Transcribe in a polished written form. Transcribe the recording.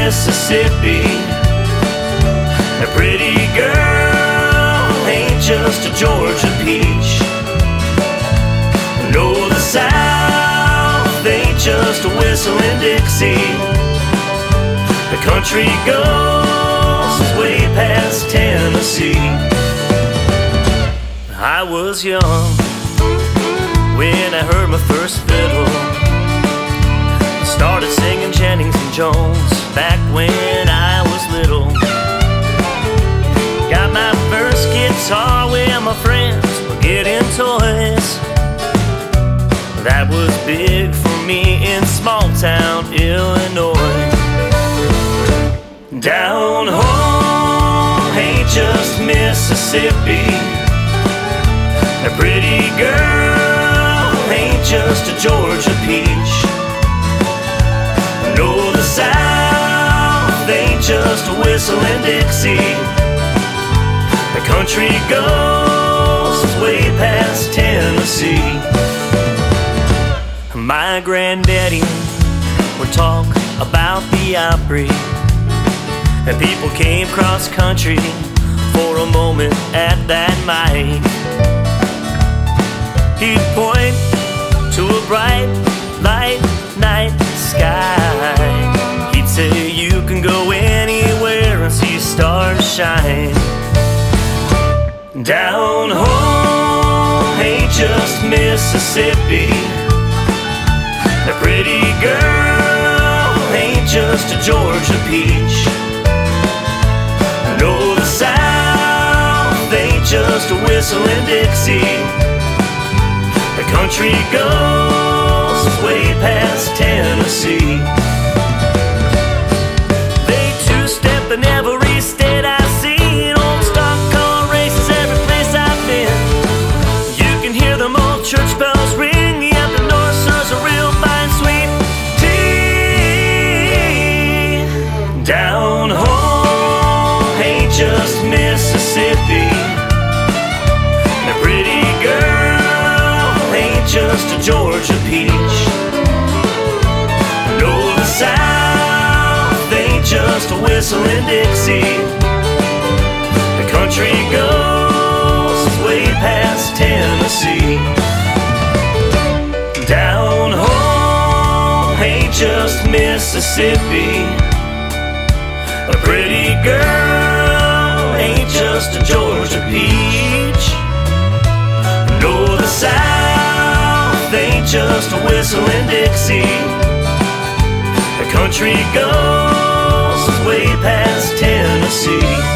Mississippi. A pretty girl ain't just a Georgia peach. No, the South ain't just a whistling Dixie. The country goes way past Tennessee. I was young when I heard my first fiddle. Started singing Jennings and Jones back when I was little. Got my first guitar when my friends were getting toys. That was big for me in small town Illinois. Down home ain't just Mississippi. A pretty girl ain't just a Georgia peach. No, the South ain't just a whistling Dixie. The country goes way past Tennessee. My granddaddy would talk about the Opry, and people came cross country for a moment at that mic. He'd point to a bright light night sky. He'd say you can go anywhere and see stars shine. Down home ain't just Mississippi. A pretty girl ain't just a Georgia peach. No, the South ain't just a whistling Dixie. The country goes way past Tennessee. They two-step in every state I've seen. Old stock car races every place I've been. You can hear them old church bells ring. Yeah, the North serves a real fine sweet tea. Down home ain't just Mississippi. A pretty girl ain't just a Georgia peach. No, the South ain't just a whistling Dixie. The country goes way past Tennessee. Down home ain't just Mississippi. A pretty girl ain't just a Georgia peach. No, the South ain't just a whistling Dixie. The country goes way past Tennessee.